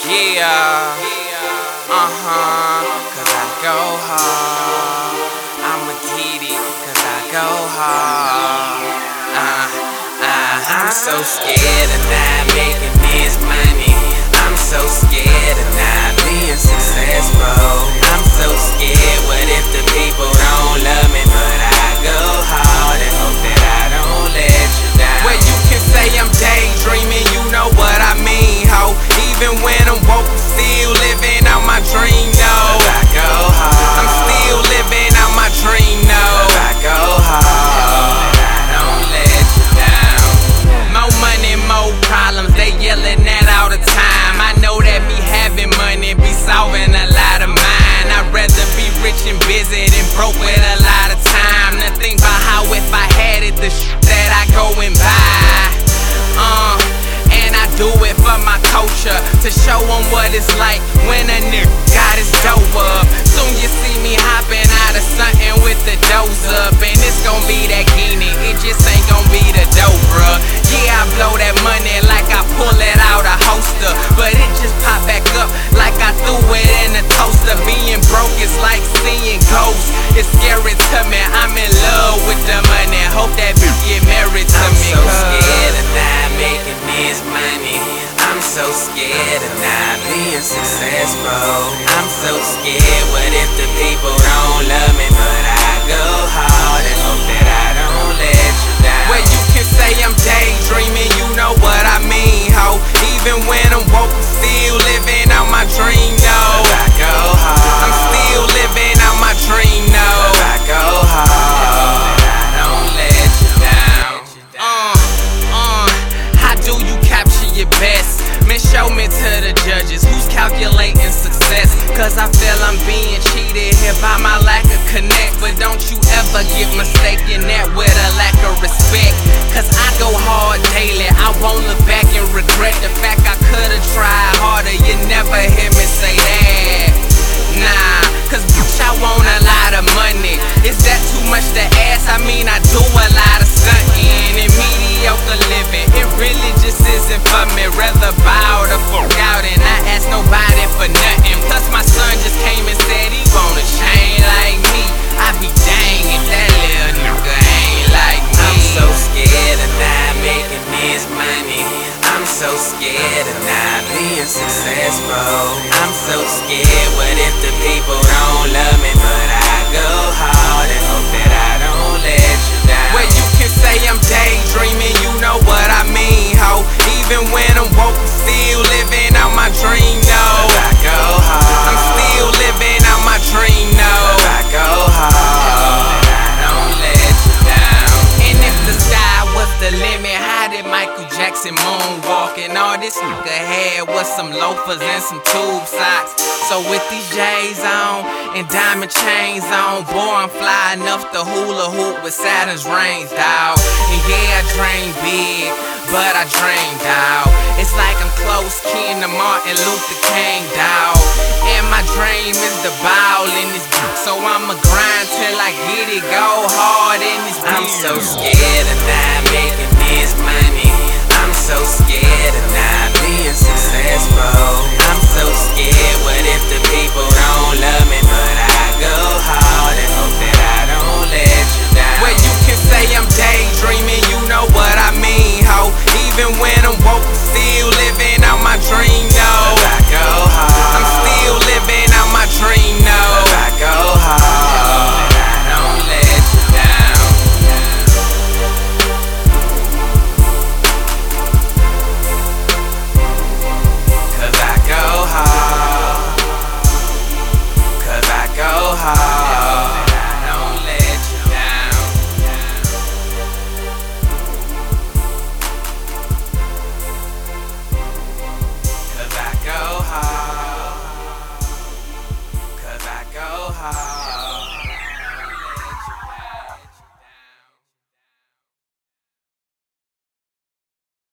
Yeah, cause I go hard. I'ma get it, cause I go hard. I'm so scared of not making this money. I'm so scared of not being successful. I'm so scared, what if the people don't love me? But I go hard and hope that I don't let you down. Well, you can say I'm daydreaming, you know what I mean, ho. Even when I'm woke, I'm still living out my dream, no. I go hard. I'm still living out my dream, no. I go hard. I don't let you down. More money, more problems, they yelling that all the time. I know that me having money be solving a lot of mine. I'd rather be rich and busy than broke with a lot of time. To think about how if I had it, the shit that I go and buy. And I do it for my culture, to show them what it's like when a nigga got his dough up. Soon you see me hopping out of something with the doors up, and it's gon' be that guinea, it just ain't gon' be the dough, bruh. Yeah, I blow that money like I pull it out a holster, but it just pop back up like I threw it in a toaster. Being broke is like seeing ghosts, it's scary to me. I'm in love with the money, hope that bitch get married to me. I'm so scared of not making this money. I'm so scared of not being successful. I'm so scared, what if the people don't love me? But I go hard and hope that I don't let you down. Well, you can say I'm daydreaming, you know what I mean, ho. Even when I'm woke, I'm still living out my dream, no. I go hard. I'm still living out my dream, no. I go hard. I don't let you down. How do you capture your best? Man, show me to the judges who's calculating success. Cause I feel I'm being cheated here by my lack of connect. But don't you ever get mistaken that with a lack of respect. Cause I go hard daily, I won't look back and regret the fact I could've tried harder. You never hear me say that. Nah, cause bitch, I want a lot of money. Is that too much to ask? I mean, I do a lot of stunting and mediocre living. It really just isn't for me. Rather bow the fuck out and not ask nobody for nothing. Plus my son just came and said he want a chain like me. I be dang if that little nigga ain't like me. I'm so scared of not making this money. I'm so scared of not being successful. I'm so scared, what if the people don't love me? But I go hard and hope that I don't let you down. Well, you can say I'm daydreaming, you know what I mean, ho. Even when I'm woke, I'm still living out my dream, no. I go hard. I'm still living out my dream, no. I go hard. I don't let you down. And if the sky was the limit, how did Michael Jackson moonwalk? And all this nigga had was some loafers and some tube socks. So with these J's on and diamond chains on, boy, I'm fly enough to hula hoop with Saturn's rings, dawg. And yeah, I dream big, but I dream, dawg. It's like I'm close kin to Martin Luther King, dawg. And my dream is to ball in this beat, so I'ma grind till I get it, go hard in this beat. I'm so scared of not making this money. I'm so scared of not being successful. I'm so scared, what if the people don't love me? But I go hard and hope that I don't let you down. Well, you can say I'm daydreaming, you know what I mean, ho. Even when I'm woke, I'm still living out my dream.